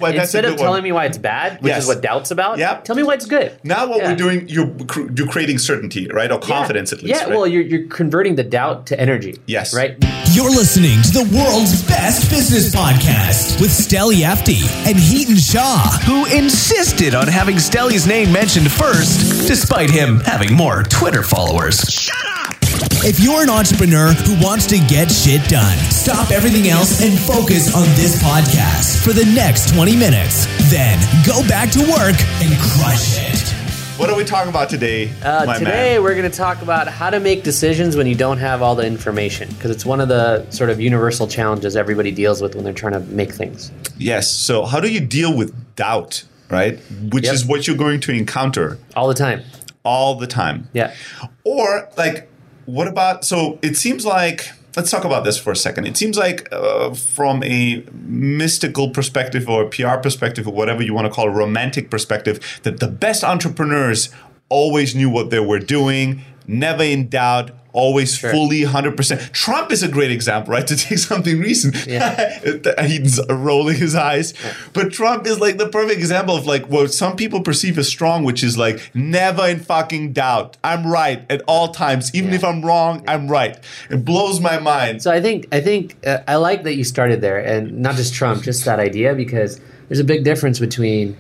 Well, that's Instead a of good one. telling me why it's bad, which Yes. is what doubt's about, Yep. tell me why it's good. Now what Yeah. we're doing, you're creating certainty, right? Or confidence at least. Yeah, right? well, you're converting the doubt to energy. Yes. Right? You're listening to the world's best business podcast with Steli Efti and Heaton Shaw, who insisted on having Steli's name mentioned first, despite him having more Twitter followers. Shut up! If you're an entrepreneur who wants to get shit done, stop everything else and focus on this podcast for the next 20 minutes. Then go back to work and crush it. What are we talking about today, my Today, man? we're going to talk about how to make decisions when you don't have all the information, because it's one of the sort of universal challenges everybody deals with when they're trying to make things. Yes. So how do you deal with doubt, right? Which Yep. is what you're going to encounter All the time. all the time. Yeah. Or like, what about, so it seems like, let's talk about this for a second. It seems like from a mystical perspective or a PR perspective or whatever you want to call a romantic perspective, that the best entrepreneurs always knew what they were doing, never in doubt, always fully 100%. Trump is a great example, right? To take something recent. Yeah. He's rolling his eyes. Yeah. But Trump is like the perfect example of like what some people perceive as strong, which is like never in fucking doubt. I'm right at all times. Even if I'm wrong, I'm right. It blows my mind. So I think I like that you started there, and not just Trump, just that idea, because there's a big difference between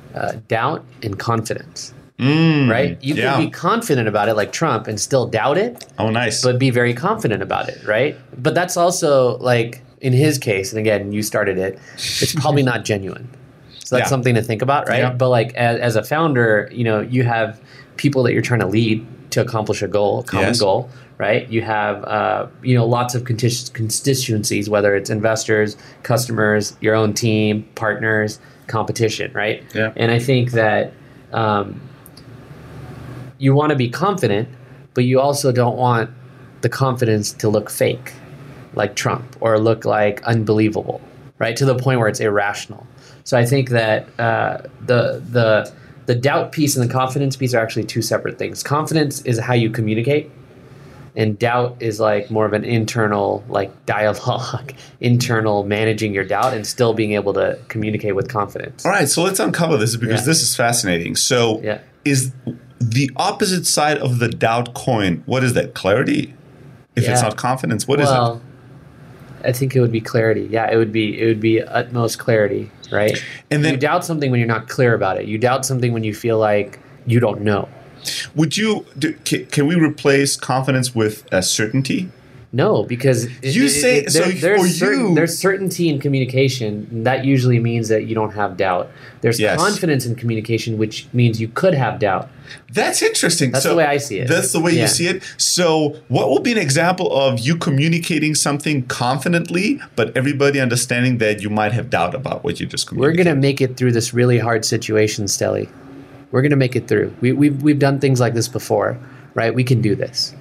doubt and confidence. Right? You can be confident about it like Trump and still doubt it. Oh, nice. But be very confident about it, right? But that's also like in his case, and again, you started it, it's probably not genuine. So that's something to think about, right? Yeah. But like as a founder, you have people that you're trying to lead to accomplish a goal, a common goal, right? You have lots of constituencies, whether it's investors, customers, your own team, partners, competition, right? Yeah. And I think that you want to be confident, but you also don't want the confidence to look fake, like Trump, or look like unbelievable, right? To the point where it's irrational. So I think that the doubt piece and the confidence piece are actually two separate things. Confidence is how you communicate, and doubt is like more of an internal like dialogue, internal managing your doubt and still being able to communicate with confidence. All right, so let's uncover this because this is fascinating. So is the opposite side of the doubt coin, what is that? Clarity? If it's not confidence, what is it? Well, I think it would be clarity. Yeah, it would be utmost clarity, right? And then you doubt something when you're not clear about it. You doubt something when you feel like you don't know. Would you can we replace confidence with certainty? No, because there's certainty in communication. That usually means that you don't have doubt. There's confidence in communication, which means you could have doubt. That's interesting. That's the way I see it. That's the way you see it. So what will be an example of you communicating something confidently, but everybody understanding that you might have doubt about what you just communicated? We're going to make it through this really hard situation, Steli. We're going to make it through. We've done things like this before, right? We can do this.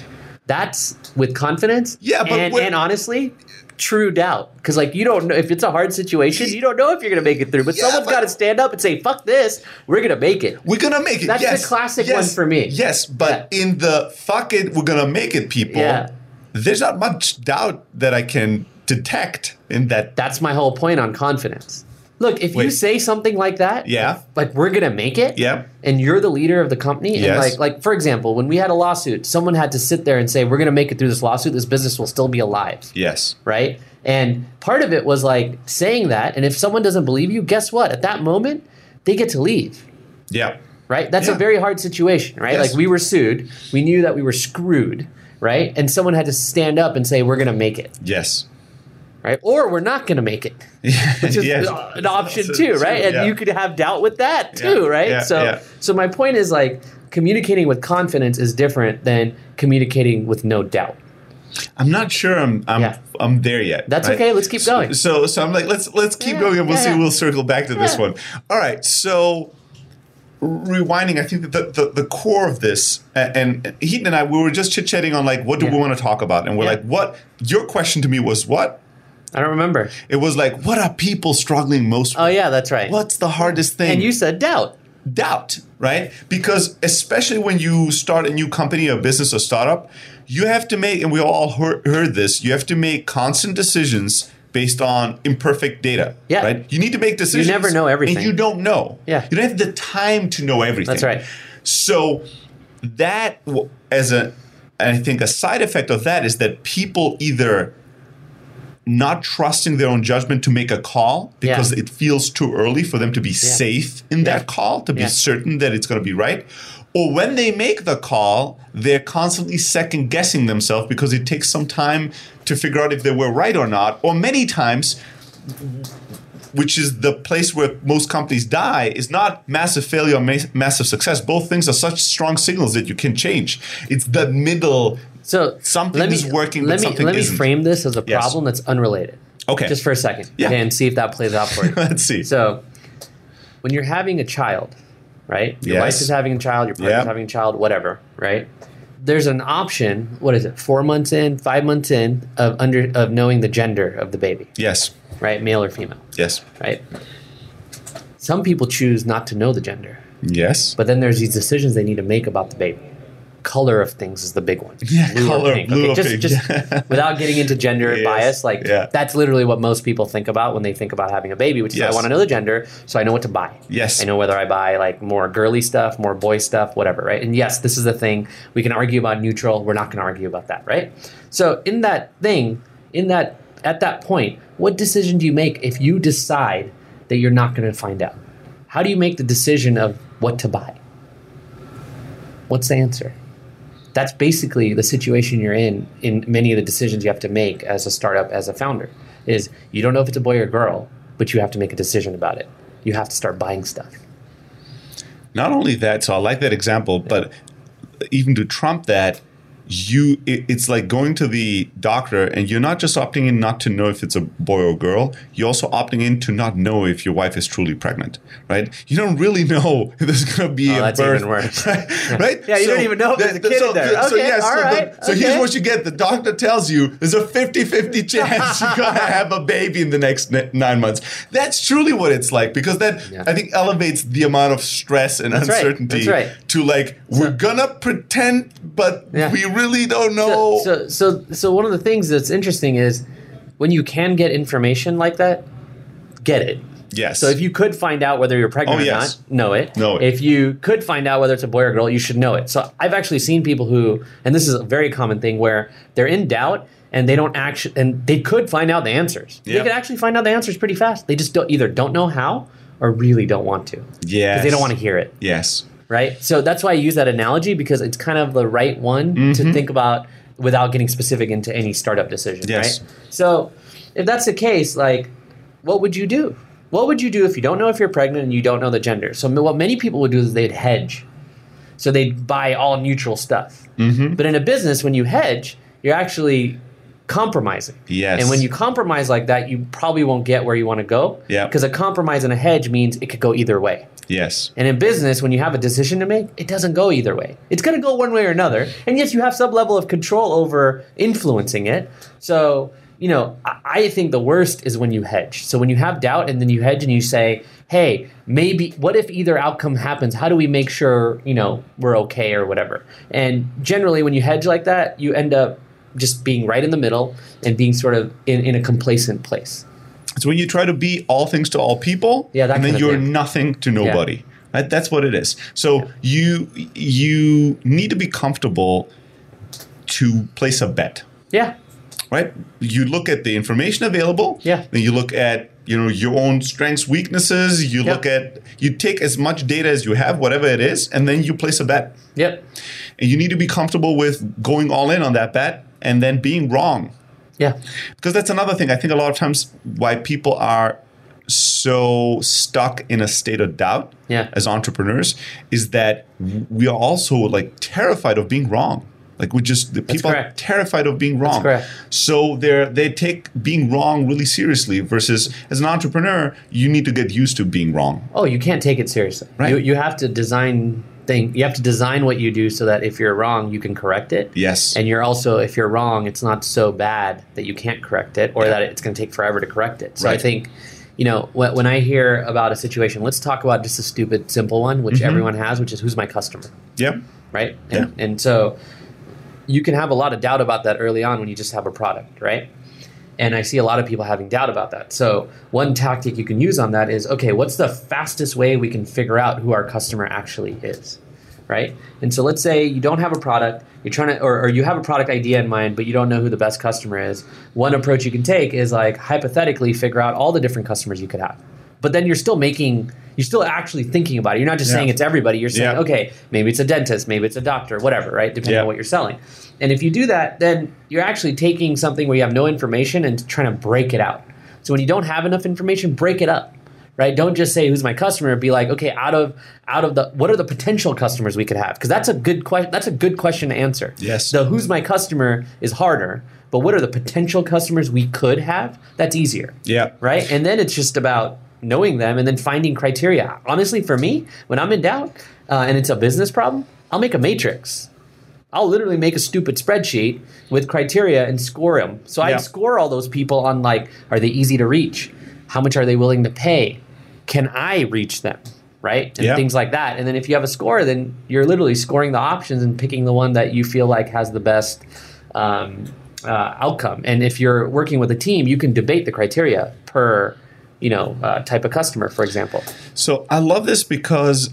That's with confidence. Yeah, but and honestly, true doubt. Because like you don't know if it's a hard situation, you don't know if you're going to make it through. But someone's got to stand up and say, "Fuck this, we're going to make it." We're going to make it. That's the classic one for me. Yes, but in the "fuck it, we're going to make it" people, there's not much doubt that I can detect in that. That's my whole point on confidence. Look, if you say something like that, like we're gonna make it, and you're the leader of the company, and like for example, when we had a lawsuit, someone had to sit there and say, "We're gonna make it through this lawsuit. This business will still be alive." Yes, right. And part of it was like saying that, and if someone doesn't believe you, guess what? At that moment, they get to leave. Yeah, right. That's a very hard situation, right? Yes. Like we were sued, we knew that we were screwed, right? And someone had to stand up and say, "We're gonna make it." Yes. Right? Or we're not going to make it, which is an option too, right? And you could have doubt with that too, right? So my point is like communicating with confidence is different than communicating with no doubt. I'm not sure I'm there yet. That's okay. Let's keep going. So I'm like, let's keep going and we'll see. We'll circle back to this one. All right. So rewinding, I think that the core of this, and Heaton and I, we were just chit-chatting on like, what do we want to talk about? And we're like, what? Your question to me was what? I don't remember. It was like, what are people struggling most with? Oh, yeah, that's right. What's the hardest thing? And you said doubt. Doubt, right? Because especially when you start a new company, a business, or startup, you have to make, and we all heard this, you have to make constant decisions based on imperfect data. Yeah. Right? You need to make decisions. You never know everything. And you don't know. Yeah. You don't have the time to know everything. That's right. So that, I think a side effect of that is that people either not trusting their own judgment to make a call because it feels too early for them to be safe in that call, to be certain that it's going to be right. Or when they make the call, they're constantly second guessing themselves because it takes some time to figure out if they were right or not. Or many times, which is the place where most companies die, is not massive failure or massive success. Both things are such strong signals that you can change. It's the middle. So something is working, but something isn't. Let me frame this as a problem that's unrelated. Okay. Just for a second. Yeah. And see if that plays out for you. Let's see. So when you're having a child, right? Your wife is having a child, your partner's having a child, whatever, right? There's an option, 4 months in, 5 months in, of knowing the gender of the baby. Yes. Right? Male or female. Yes. Right? Some people choose not to know the gender. Yes. But then there's these decisions they need to make about the baby. Color of things is the big one. Yeah, color, blue or pink. Just without getting into gender bias, that's literally what most people think about when they think about having a baby, which is I want to know the gender so I know what to buy. Yes. I know whether I buy more girly stuff, more boy stuff, whatever, right? And yes, this is the thing. We can argue about neutral. We're not going to argue about that, right? So in that thing, at that point, what decision do you make if you decide that you're not going to find out? How do you make the decision of what to buy? What's the answer? That's basically the situation you're in many of the decisions you have to make as a startup, as a founder, is you don't know if it's a boy or girl, but you have to make a decision about it. You have to start buying stuff. Not only that, so I like that example, but even to trump that, it's like going to the doctor and you're not just opting in not to know if it's a boy or girl, you're also opting in to not know if your wife is truly pregnant, right? You don't really know if there's going to be a that's birth. Even worse. Right? Yeah, you don't even know if there's a kid in there. So here's what you get. The doctor tells you there's a 50-50 chance you're going to have a baby in the next 9 months. That's truly what it's like, because that, I think, elevates the amount of stress and uncertainty to we're going to pretend, but we really don't know. So one of the things that's interesting is when you can get information like that, get it. Yes. So if you could find out whether you're pregnant or not, know it. Know it. If you could find out whether it's a boy or girl, you should know it. So I've actually seen people who, and this is a very common thing, where they're in doubt and they don't actually, and they could find out the answers. They could actually find out the answers pretty fast. They just either don't know how or really don't want to. Yeah. Because they don't want to hear it. Yes. Right? So that's why I use that analogy, because it's kind of the right one to think about without getting specific into any startup decision, right? So if that's the case, what would you do? What would you do if you don't know if you're pregnant and you don't know the gender? So what many people would do is they'd hedge. So they'd buy all neutral stuff. But in a business, when you hedge, you're actually compromising. Yes. And when you compromise like that, you probably won't get where you want to go. Yeah. Because a compromise and a hedge means it could go either way. Yes. And in business, when you have a decision to make, it doesn't go either way. It's going to go one way or another. And yes, you have some level of control over influencing it. So, I think the worst is when you hedge. So when you have doubt and then you hedge and you say, hey, maybe, what if either outcome happens? How do we make sure, we're okay or whatever? And generally, when you hedge like that, you end up just being right in the middle and being sort of in a complacent place. It's when you try to be all things to all people, and then you're nothing to nobody. Yeah. Right? That's what it is. So you need to be comfortable to place a bet. Yeah. Right? You look at the information available. Yeah. Then you look at your own strengths, weaknesses. You look at, you take as much data as you have, whatever it is, and then you place a bet. Yep. And you need to be comfortable with going all in on that bet and then being wrong. Yeah. Because that's another thing. I think a lot of times why people are so stuck in a state of doubt as entrepreneurs is that we are also terrified of being wrong. People are terrified of being wrong. That's correct. So they take being wrong really seriously, versus as an entrepreneur, you need to get used to being wrong. Oh, you can't take it seriously. Right. You have to design you have to design what you do so that if you're wrong, you can correct it. Yes. And you're also, if you're wrong, it's not so bad that you can't correct it, or that it's going to take forever to correct it. So I think, when I hear about a situation, let's talk about just a stupid, simple one, which everyone has, which is who's my customer. Yep. Right? And so you can have a lot of doubt about that early on when you just have a product, right? And I see a lot of people having doubt about that. So one tactic you can use on that is, okay, what's the fastest way we can figure out who our customer actually is, right? And so let's say you don't have a product, you're trying to, or you have a product idea in mind, but you don't know who the best customer is. One approach you can take is like hypothetically figure out all the different customers you could have. But then you're still actually thinking about it. You're not just saying it's everybody. You're saying, okay, maybe it's a dentist, maybe it's a doctor, whatever, right? Depending on what you're selling. And if you do that, then you're actually taking something where you have no information and trying to break it out. So when you don't have enough information, break it up, right? Don't just say, who's my customer? Be like, okay, out of the, what are the potential customers we could have? Because that's a good question. That's a good question to answer. Yes. The who's my customer is harder, but what are the potential customers we could have? That's easier. Yeah. Right? And then it's just about knowing them and then finding criteria. Honestly, for me, when I'm in doubt and it's a business problem, I'll make a matrix. I'll literally make a stupid spreadsheet with criteria and score them. So I score all those people on like, are they easy to reach? How much are they willing to pay? Can I reach them? Right? And things like that. And then if you have a score, then you're literally scoring the options and picking the one that you feel like has the best outcome. And if you're working with a team, you can debate the criteria per type of customer, for example. So I love this because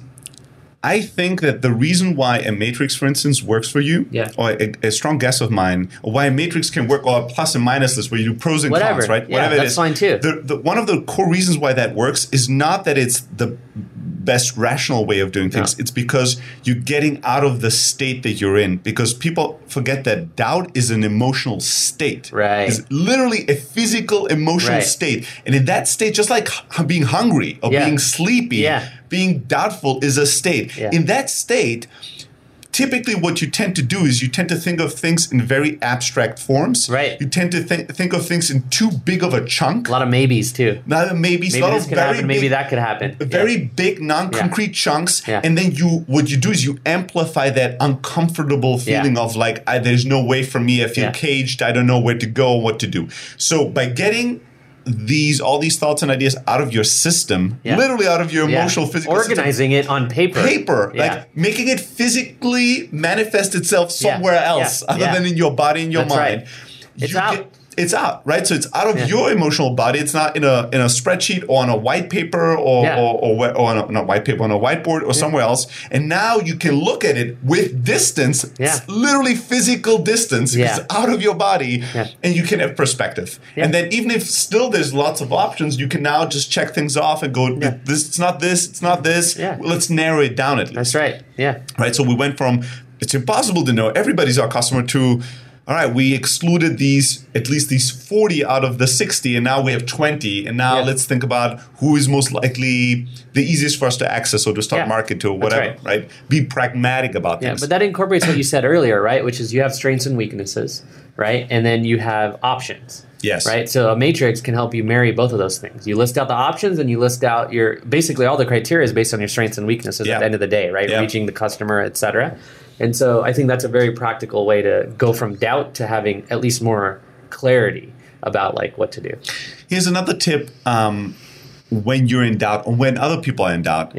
I think that the reason why a matrix, for instance, works for you, or a strong guess of mine, or why a matrix can work, or a plus and minus list where you do pros and cons, right? Yeah, Whatever that's fine too. One of the core reasons why that works is not that it's the best rational way of doing things. It's because you're getting out of the state that you're in. Because people forget that doubt is an emotional state. Right. It's literally a physical, emotional state. And in that state, just like being hungry or being sleepy, being doubtful is a state. Yeah. In that state, typically what you tend to do is you tend to think of things in very abstract forms. Right. You tend to think of things in too big of a chunk. A lot of maybes too. Maybe this could happen. Maybe that could happen. Very big, non-concrete chunks. Yeah. And then what you do is you amplify that uncomfortable feeling of like, there's no way for me. I feel caged. I don't know where to go, what to do. So by getting all these thoughts and ideas out of your system, literally out of your emotional, physical organizing system. it on paper. Like making it physically manifest itself somewhere else other than in your body and your mind. Right. It's out, right? So it's out of your emotional body. It's not in a spreadsheet or on a white paper or on a white paper, on a whiteboard or somewhere else. And now you can look at it with distance. It's literally physical distance. It's out of your body and you can have perspective. And then even if still there's lots of options, you can now just check things off and go, this, it's not this, it's not this. Well, let's narrow it down at least. That's right. Yeah. Right. So we went from it's impossible to know everybody's our customer to all right, we excluded at least these 40 out of the 60, and now we have 20. And now let's think about who is most likely the easiest for us to access or to start market to or whatever, right? Be pragmatic about things. But that incorporates what you said earlier, right? Which is you have strengths and weaknesses, right? And then you have options. Yes. Right? So a matrix can help you marry both of those things. You list out the options and you list out basically all the criteria is based on your strengths and weaknesses at the end of the day, right? Reaching the customer, et cetera. And so I think that's a very practical way to go from doubt to having at least more clarity about like what to do. Here's another tip when you're in doubt or when other people are in doubt.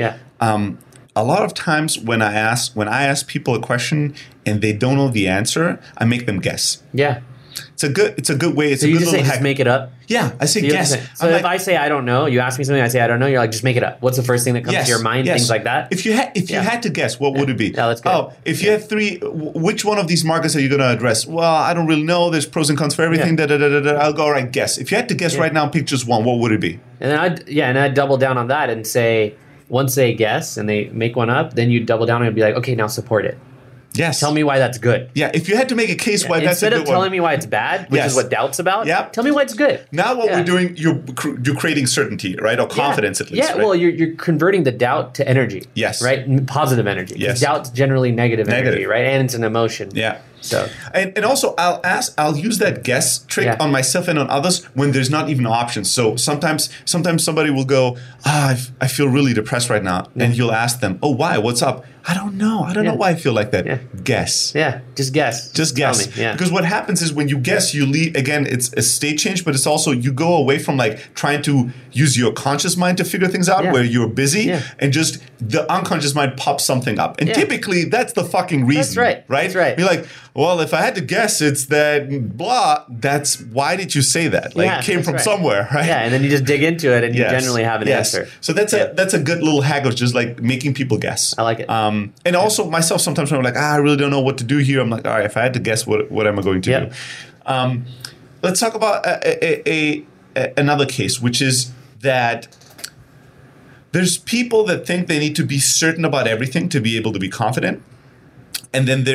A lot of times when I ask people a question and they don't know the answer, I make them guess. Yeah. It's a good way. It's so a you good just little say hack. just make it up? Yeah, I say guess. So if I say I don't know, you ask me something, I say I don't know, you're like, just make it up. What's the first thing that comes to your mind? Things like that? If you had to guess, what would it be? Yeah, that's good. Oh, if you had three, which one of these markets are you going to address? Well, I don't really know. There's pros and cons for everything. I'll go, all right, guess. If you had to guess right now, pick just one, what would it be? And I'd double down on that and say, once they guess and they make one up, then you double down and be like, okay, now support it. Yes. Tell me why that's good. Yeah, if you had to make a case why that's a good one. Instead of telling me why it's bad, which is what doubt's about, tell me why it's good. Now what we're doing, you're creating certainty, right? Or confidence at least. Yeah, well, you're converting the doubt to energy. Yes. Right? Positive energy. Yes. Doubt's generally negative energy, right? And it's an emotion. Yeah. So and also I'll use that guess trick on myself and on others when there's not even options. So sometimes somebody will go, I feel really depressed right now. And you'll ask them, oh, why? What's up? I don't know. I don't know why I feel like that. Yeah. Guess. Yeah, just guess. Just guess. Tell me. Yeah. Because what happens is when you guess, you leave, again, it's a state change, but it's also you go away from like trying to use your conscious mind to figure things out where you're busy and just the unconscious mind pops something up. And typically that's the fucking reason. That's right. Right? That's right. You're like, well, if I had to guess, it's that blah. That's why did you say that? Like, Yeah, it came that's from right. somewhere, right? Yeah, and then you just dig into it, and you Yes. generally have an Yes. answer. So that's a good little haggle, just like making people guess. I like it. And also myself, sometimes when I'm like, I really don't know what to do here. I'm like, all right, if I had to guess, what am I going to Yep. do? Let's talk about another case, which is that there's people that think they need to be certain about everything to be able to be confident. And then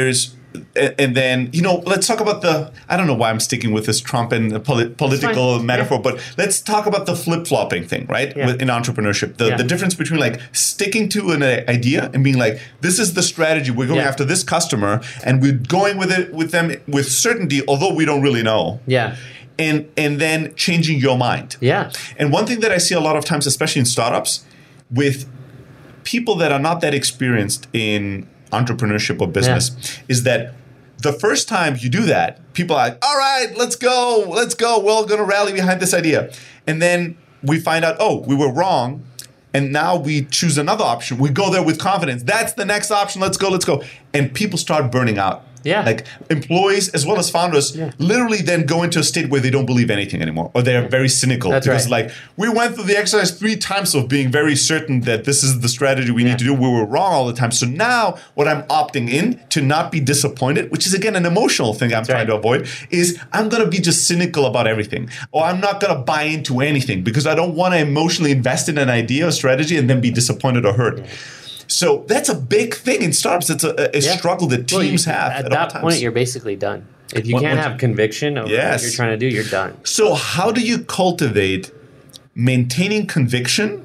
let's talk about I don't know why I'm sticking with this Trump and the political fine. metaphor, Yeah. but let's talk about the flip-flopping thing, right? Yeah. In entrepreneurship. The difference between like sticking to an idea and being like, this is the strategy, we're going Yeah. after this customer and we're going with them with certainty, although we don't really know. Yeah. And then changing your mind. Yeah. And one thing that I see a lot of times, especially in startups, with people that are not that experienced in entrepreneurship or business, is that the first time you do that, people are like, all right, let's go. We're all going to rally behind this idea. And then we find out, oh, we were wrong. And now we choose another option. We go there with confidence. That's the next option. Let's go. And people start burning out. Yeah. Like employees as well as founders literally then go into a state where they don't believe anything anymore, or they're very cynical. That's because right. like we went through the exercise 3 times of being very certain that this is the strategy we need to do. We were wrong all the time. So now what I'm opting in to not be disappointed, which is again an emotional thing I'm trying to avoid, is I'm going to be just cynical about everything. Or I'm not going to buy into anything because I don't want to emotionally invest in an idea or strategy and then be disappointed or hurt. So that's a big thing in startups. It's a struggle that teams have. At that point, you're basically done. If you can't have conviction over what you're trying to do, you're done. So how do you cultivate maintaining conviction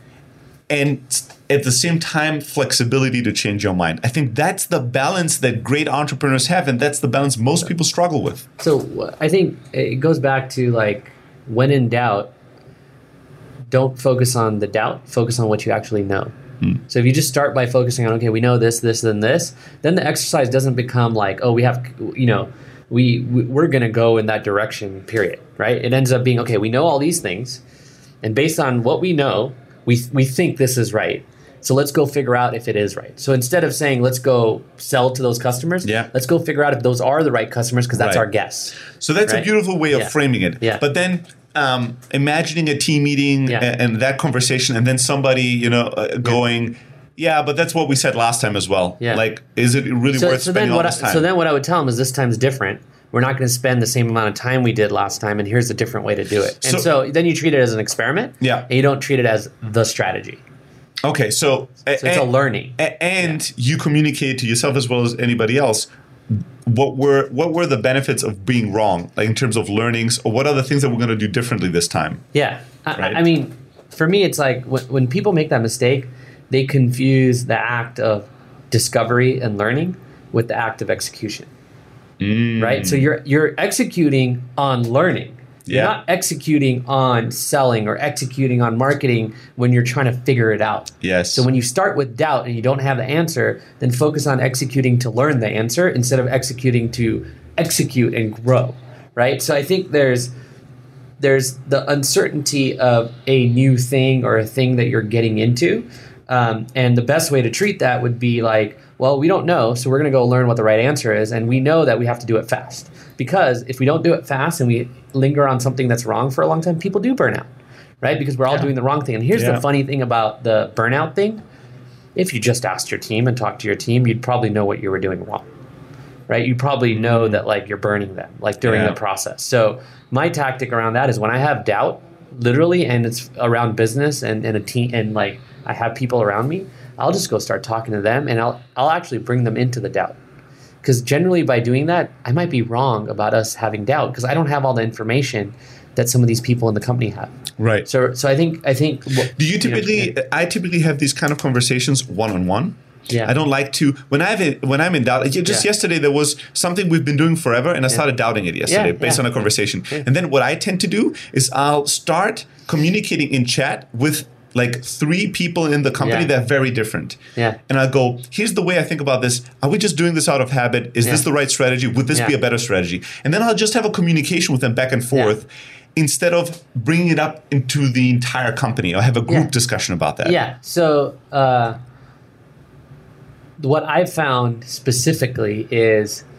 and at the same time flexibility to change your mind? I think that's the balance that great entrepreneurs have, and that's the balance most people struggle with. So I think it goes back to like, when in doubt, don't focus on the doubt, focus on what you actually know. So if you just start by focusing on, okay, we know this, and this, then the exercise doesn't become like, oh, we have, we're going to go in that direction, period, right? It ends up being, okay, we know all these things, and based on what we know, we think this is right. So let's go figure out if it is right. So instead of saying, let's go sell to those customers, let's go figure out if those are the right customers, because that's our guess. So that's a beautiful way of framing it. Yeah. But then imagining a team meeting and that conversation, and then somebody, going, but that's what we said last time as well. Yeah. Like, is it really worth spending all this time? So then what I would tell them is this time's different. We're not going to spend the same amount of time we did last time, and here's a different way to do it. And so then you treat it as an experiment, and you don't treat it as the strategy. Okay, so it's a learning. And you communicate to yourself as well as anybody else what were the benefits of being wrong, like in terms of learnings, or what are the things that we're going to do differently this time? Yeah. Right? I mean, for me, it's like when people make that mistake, they confuse the act of discovery and learning with the act of execution. Right? So you're executing on learning. You're not executing on selling or executing on marketing when you're trying to figure it out. Yes. So when you start with doubt and you don't have the answer, then focus on executing to learn the answer instead of executing to execute and grow, right? So I think there's the uncertainty of a new thing or a thing that you're getting into. And the best way to treat that would be like, well, we don't know, so we're going to go learn what the right answer is. And we know that we have to do it fast. Because if we don't do it fast and we linger on something that's wrong for a long time, people do burn out, right? Because we're all doing the wrong thing. And here's the funny thing about the burnout thing. If you just asked your team and talked to your team, you'd probably know what you were doing wrong, right? You probably know that like you're burning them, like during the process. So my tactic around that is when I have doubt, literally, and it's around business and a team, and like I have people around me, I'll just go start talking to them, and I'll actually bring them into the doubt. Because generally by doing that, I might be wrong about us having doubt because I don't have all the information that some of these people in the company have. Right. So I think. Do you typically? I typically have these kind of conversations one-on-one. Yeah. I don't like to when I'm in doubt. Just yesterday there was something we've been doing forever, and I started doubting it yesterday based on a conversation. Yeah. And then what I tend to do is I'll start communicating in chat with like 3 people in the company that are very different. Yeah. And I go, here's the way I think about this. Are we just doing this out of habit? Is this the right strategy? Would this be a better strategy? And then I'll just have a communication with them back and forth instead of bringing it up into the entire company. I'll have a group discussion about that. Yeah. So what I've found specifically is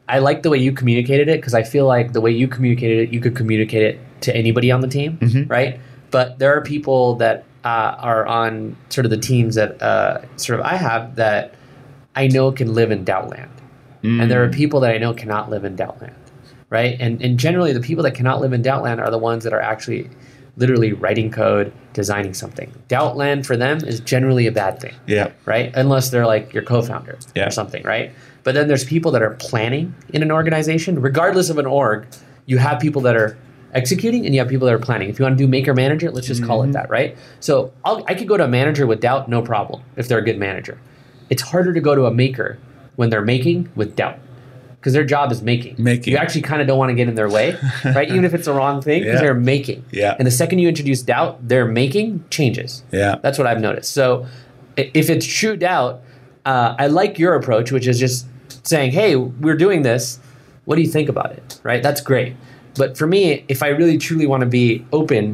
I like the way you communicated it because I feel like the way you communicated it, you could communicate it to anybody on the team, right? But there are people that are on sort of the teams that sort of I have that I know can live in Doubtland. And there are people that I know cannot live in Doubtland, right? And generally the people that cannot live in Doubtland are the ones that are actually literally writing code, designing something. Doubtland for them is generally a bad thing, right? Unless they're like your co-founder or something, right? But then there's people that are planning in an organization. Regardless of an org, you have people that are executing and you have people that are planning. If you want to do maker manager, let's just call it that, right? So I could go to a manager with doubt, no problem, if they're a good manager. It's harder to go to a maker when they're making with doubt because their job is making. You actually kind of don't want to get in their way, right? Even if it's the wrong thing because they're making. And the second you introduce doubt, their making changes. That's what I've noticed. So if it's true doubt, I like your approach, which is just saying, hey, we're doing this. What do you think about it, right? That's great. But for me, if I really truly want to be open